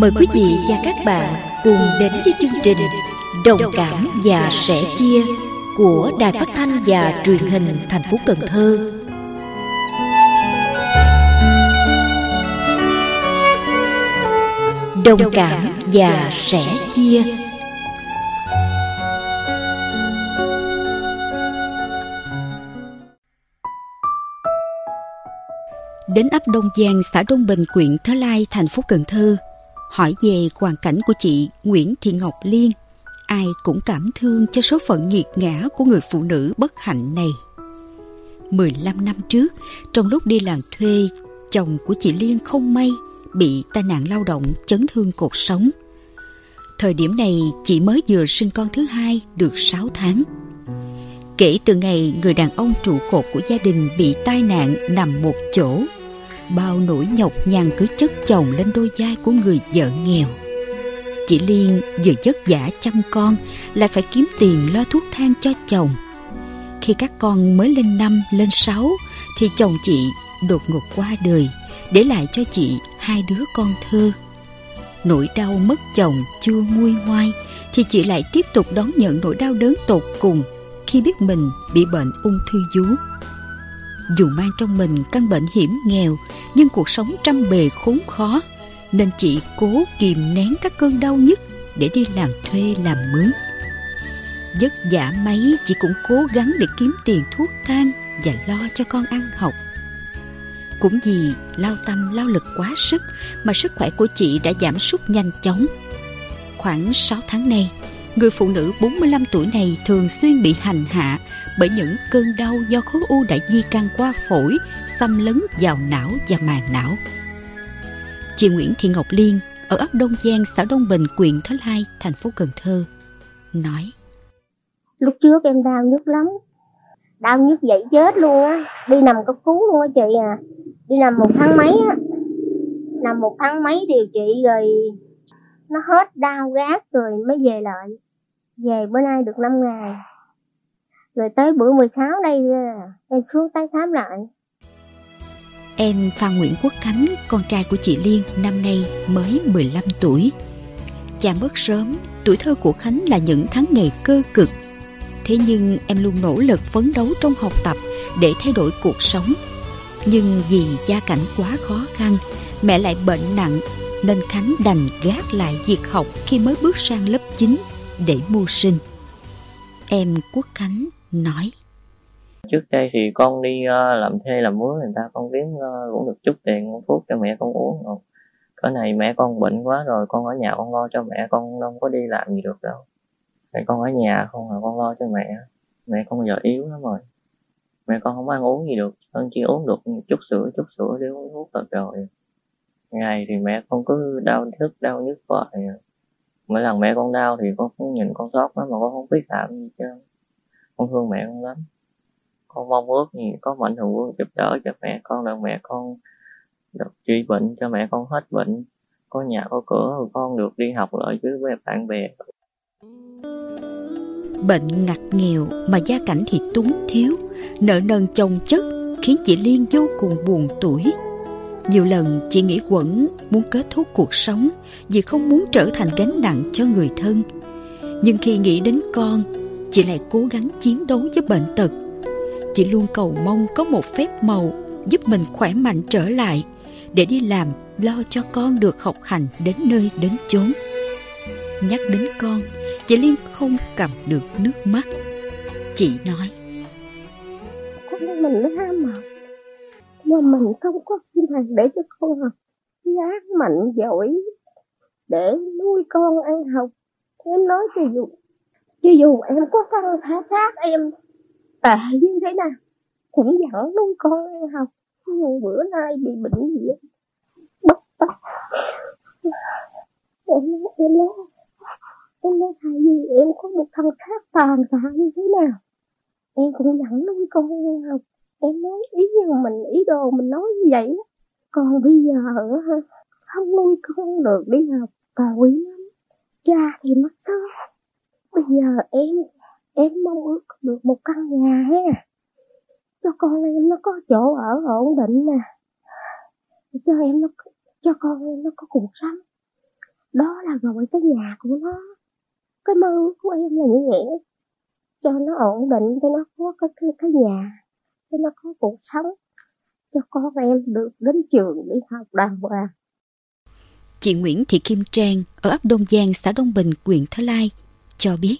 Mời quý vị và các bạn cùng đến với chương trình Đồng cảm và sẻ chia của Đài Phát thanh và Truyền hình thành phố Cần Thơ. Đồng cảm và sẻ chia. Đến ấp Đông Giang, xã Đông Bình, huyện Thới Lai, thành phố Cần Thơ, hỏi về hoàn cảnh của chị Nguyễn Thị Ngọc Liên, ai cũng cảm thương cho số phận nghiệt ngã của người phụ nữ bất hạnh này. 15 năm trước, trong lúc đi làm thuê, chồng của chị Liên không may bị tai nạn lao động chấn thương cột sống. Thời điểm này, chị mới vừa sinh con thứ hai được 6 tháng. Kể từ ngày người đàn ông trụ cột của gia đình bị tai nạn nằm một chỗ, bao nỗi nhọc nhằn cứ chất chồng lên đôi vai của người vợ nghèo. Chị Liên vừa vất vả chăm con, lại phải kiếm tiền lo thuốc thang cho chồng. Khi các con mới lên 5, lên 6 thì chồng chị đột ngột qua đời, để lại cho chị 2 đứa con thơ. Nỗi đau mất chồng chưa nguôi ngoai thì chị lại tiếp tục đón nhận nỗi đau đớn tột cùng khi biết mình bị bệnh ung thư vú. Dù mang trong mình căn bệnh hiểm nghèo, nhưng cuộc sống trăm bề khốn khó, nên chị cố kìm nén các cơn đau nhức để đi làm thuê làm mướn. Vất vả mấy, chị cũng cố gắng để kiếm tiền thuốc thang và lo cho con ăn học. Cũng vì lao tâm lao lực quá sức mà sức khỏe của chị đã giảm sút nhanh chóng. Khoảng 6 tháng nay, người phụ nữ 45 tuổi này thường xuyên bị hành hạ bởi những cơn đau do khối u đã di căn qua phổi, xâm lấn vào não và màng não. Chị Nguyễn Thị Ngọc Liên ở ấp Đông Giang, xã Đông Bình, huyện Thới Lai, thành phố Cần Thơ nói: Lúc trước em đau nhức lắm, đau nhức dậy chết luôn á, đi nằm cấp cứu luôn á chị à. Đi nằm 1 tháng mấy á, nằm 1 tháng mấy điều trị rồi nó hết đau gác rồi mới về lại. Về bữa nay được 5 ngày. Rồi tới bữa 16 đây em xuống tái khám lại. Em Phan Nguyễn Quốc Khánh, con trai của chị Liên, năm nay mới 15 tuổi. Cha mất sớm, tuổi thơ của Khánh là những tháng ngày cơ cực. Thế nhưng em luôn nỗ lực phấn đấu trong học tập để thay đổi cuộc sống. Nhưng vì gia cảnh quá khó khăn, mẹ lại bệnh nặng, nên Khánh đành gác lại việc học khi mới bước sang lớp 9 để mưu sinh. Em Quốc Khánh nói: Trước đây thì con đi làm thuê làm mướn người ta, con kiếm cũng được chút tiền mua thuốc cho mẹ con uống. Cái này mẹ con bệnh quá rồi, con ở nhà con lo cho mẹ, con không có đi làm gì được đâu. Mẹ con ở nhà không là con lo cho mẹ. Mẹ con giờ yếu lắm rồi, mẹ con không ăn uống gì được, con chỉ uống được chút sữa để uống thuốc là rồi. Ngày thì mẹ con cứ đau nhức hoài. Mỗi lần mẹ con đau thì con cũng nhìn con sót lắm mà con không biết làm gì chứ. Con thương mẹ con lắm. Con mong ước gì có mạnh thường quân giúp đỡ cho mẹ con, là mẹ con được trị bệnh cho mẹ con hết bệnh, có nhà có cửa rồi con được đi học lại với bạn bè. Bệnh ngặt nghèo mà gia cảnh thì túng thiếu, nợ nần chồng chất khiến chị Liên vô cùng buồn tủi. Nhiều lần chị nghĩ quẩn muốn kết thúc cuộc sống vì không muốn trở thành gánh nặng cho người thân. Nhưng khi nghĩ đến con, chị lại cố gắng chiến đấu với bệnh tật. Chị luôn cầu mong có một phép màu giúp mình khỏe mạnh trở lại để đi làm lo cho con được học hành đến nơi đến chốn. Nhắc đến con, chị Liên không cầm được nước mắt. Chị nói: Con mình nó ham học, mà mình không có tinh thần để cho con học ráng mạnh giỏi để nuôi con ăn học. Em nói cho dù em có phân phá sát em tệ như thế nào cũng vẫn nuôi con ăn học. Nhưng bữa nay bị bệnh gì á, bất tất. Em nói thay vì em có một thân xác tàn tạ như thế nào, em cũng vẫn nuôi con ăn học. Em nói ý đồ mình nói như vậy á. Còn bây giờ không nuôi con được đi học tội lắm. Cha thì mất sớm. Bây giờ em mong ước được một căn nhà ha, cho con em nó có chỗ ở ổn định nè, cho con em nó có cuộc sống. Đó là gọi cái nhà của nó. Cái mơ của em là như vậy, cho nó ổn định, cho nó có cái nhà, cho nó có cuộc sống, cho con em được đến trường đi học đàng hoàng. Chị Nguyễn Thị Kim Trang ở ấp Đông Giang, xã Đông Bình, huyện Thới Lai cho biết.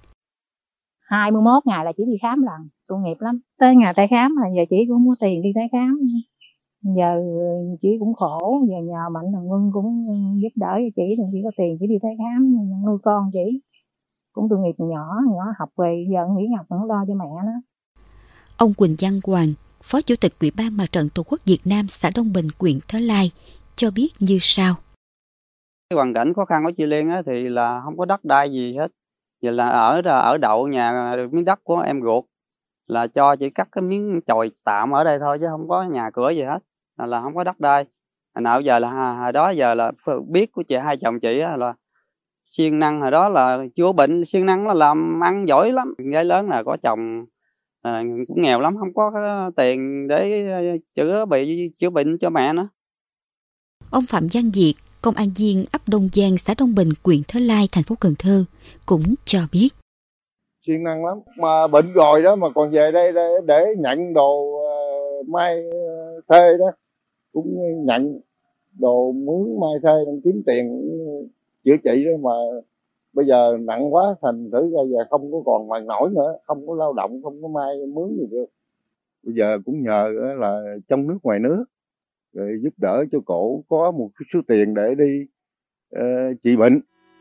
21 ngày là chị đi khám lần, tội nghiệp lắm. Tới ngày tái khám là giờ chị cũng không có tiền đi tái khám. Giờ chị cũng khổ, giờ nhờ Mạnh Thường Quân cũng giúp đỡ cho chị, thì chị có tiền chị đi tái khám nuôi con chị. Cũng tội nghiệp nhỏ học về giờ nghỉ học vẫn lo cho mẹ nó. Ông Quỳnh Văn Hoàng, Phó Chủ tịch Ủy ban Mặt trận Tổ quốc Việt Nam xã Đông Bình, huyện Thới Lai cho biết như sau. Cái hoàn cảnh khó khăn của chị Liên á, thì là không có đất đai gì hết. Vậy là ở đậu nhà miếng đất của em ruột, là cho chị cắt cái miếng chòi tạm ở đây thôi chứ không có nhà cửa gì hết, là không có đất đai. Hồi nào giờ là hồi đó giờ là biết của chị hai chồng chị á, là siêng năng, hồi đó là chưa bệnh, siêng năng là làm ăn giỏi lắm. Gái lớn là có chồng cũng nghèo lắm, không có tiền để chữa bệnh cho mẹ nữa. Ông Phạm Văn Diệt, công an viên ấp Đông Giang, xã Đông Bình, huyện Thới Lai, thành phố Cần Thơ cũng cho biết. Siêng năng lắm, mà bệnh rồi đó mà còn về đây để nhận đồ mai thuê đó, cũng nhận đồ mướn mai thuê kiếm tiền chữa trị đó, mà bây giờ nặng quá thành thử ra giờ không có còn mà nổi nữa, không có lao động, không có mai mướn gì được. Bây giờ cũng nhờ là trong nước ngoài nước rồi giúp đỡ cho cổ có một số tiền để đi trị bệnh.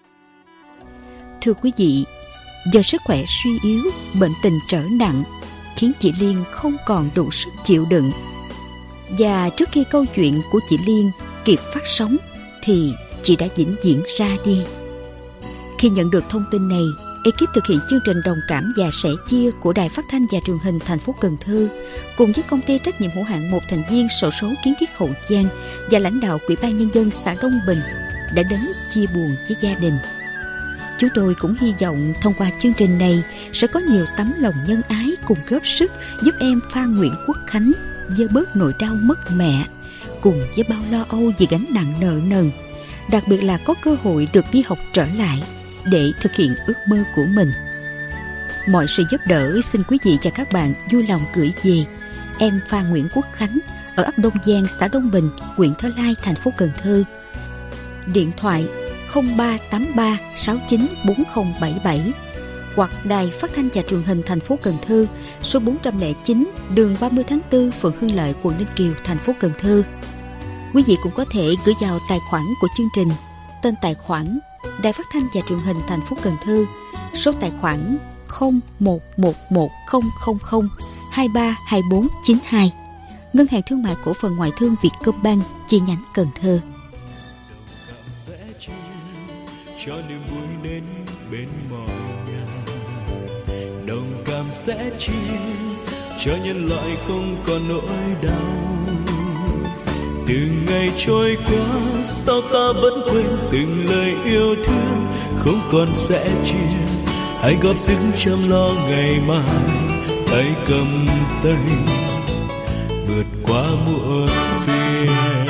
Thưa quý vị, do sức khỏe suy yếu, bệnh tình trở nặng khiến chị Liên không còn đủ sức chịu đựng. Và trước khi câu chuyện của chị Liên kịp phát sóng thì chị đã vĩnh viễn ra đi. Khi nhận được thông tin này, ekip thực hiện chương trình Đồng Cảm và Sẻ Chia của Đài Phát thanh và Truyền hình thành phố Cần Thơ cùng với công ty trách nhiệm hữu hạn một thành viên xổ số kiến thiết Hậu Giang và lãnh đạo Ủy ban Nhân dân xã Đông Bình đã đến chia buồn với gia đình. Chúng tôi cũng hy vọng thông qua chương trình này sẽ có nhiều tấm lòng nhân ái cùng góp sức giúp em Phan Nguyễn Quốc Khánh vơi bớt nỗi đau mất mẹ, cùng với bao lo âu về gánh nặng nợ nần, đặc biệt là có cơ hội được đi học trở lại để thực hiện ước mơ của mình. Mọi sự giúp đỡ xin quý vị và các bạn vui lòng gửi về em Phan Nguyễn Quốc Khánh ở ấp Đông Giang, xã Đông Bình, huyện Thới Lai, thành phố Cần Thơ. Điện thoại 0383 694077 hoặc Đài Phát thanh và Truyền hình thành phố Cần Thơ, số 409 đường 30 tháng 4, phường Hưng Lợi, quận Ninh Kiều, thành phố Cần Thơ. Quý vị cũng có thể gửi vào tài khoản của chương trình, tên tài khoản Đài Phát thanh và Truyền hình thành phố Cần Thơ, số tài khoản 011100232492, Ngân hàng Thương mại Cổ phần Ngoại thương Vietcombank, chi nhánh Cần Thơ. Cho niềm vui đến bên mọi nhà, đồng cảm sẽ chia cho nhân loại không còn nỗi đau. Từ ngày trôi qua sao ta vẫn quên từng lời yêu thương, không còn sẽ chia. Hãy góp sức chăm lo ngày mai, tay cầm tay vượt qua muộn phiền,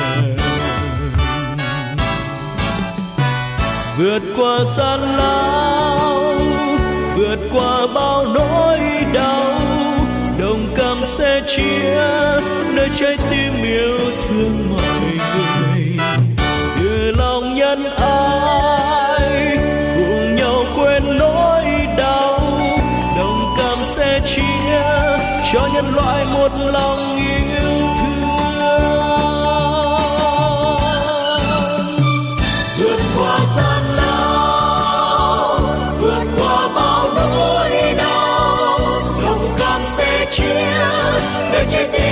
vượt qua gian lao, vượt qua bao nỗi đau. Đồng cảm sẽ chia nơi trái tim yêu thương mọi người, từ lòng nhân ái cùng nhau quên nỗi đau. Đồng cảm sẽ chia cho nhân loại một lòng yêu thương, vượt qua gian lao, vượt qua bao nỗi đau. Đồng cảm sẽ chia để trái tim